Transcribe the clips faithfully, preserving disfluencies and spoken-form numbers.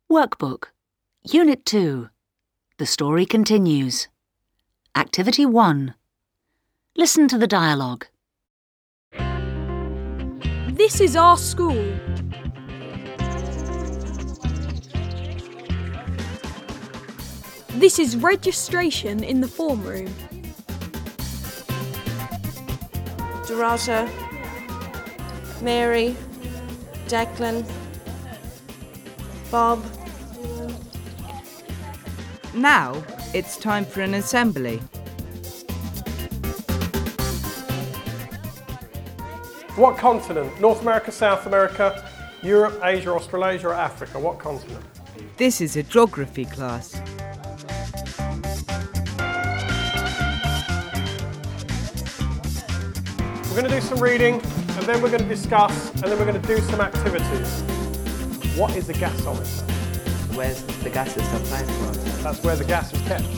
Workbook, Unit two. The story continues. Activity one. Listen to the dialogue. This is our school. This is registration in the form room. Dorota, Mary, Declan, Bob. Now it's time for an assembly. What continent? North America, South America, Europe, Asia, Australasia or Africa? What continent? This is a geography class. We're going to do some reading and then we're going to discuss and then we're going to do some activities. What is a gasometer? Where's the gases supplied from? That's where the gas is kept.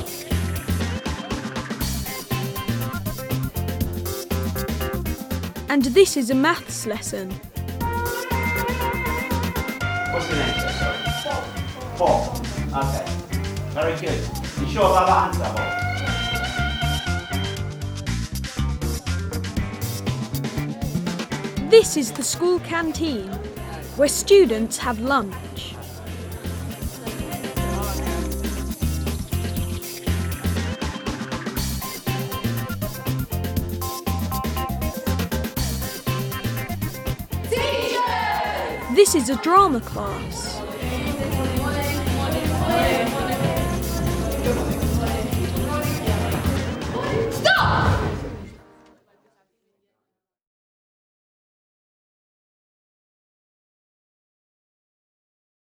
And this is a maths lesson. What's your name, sir? Sorry. Paul. Okay. Very good. You sure about that answer, Paul? This is the school canteen, where students have lunch. This is a drama class.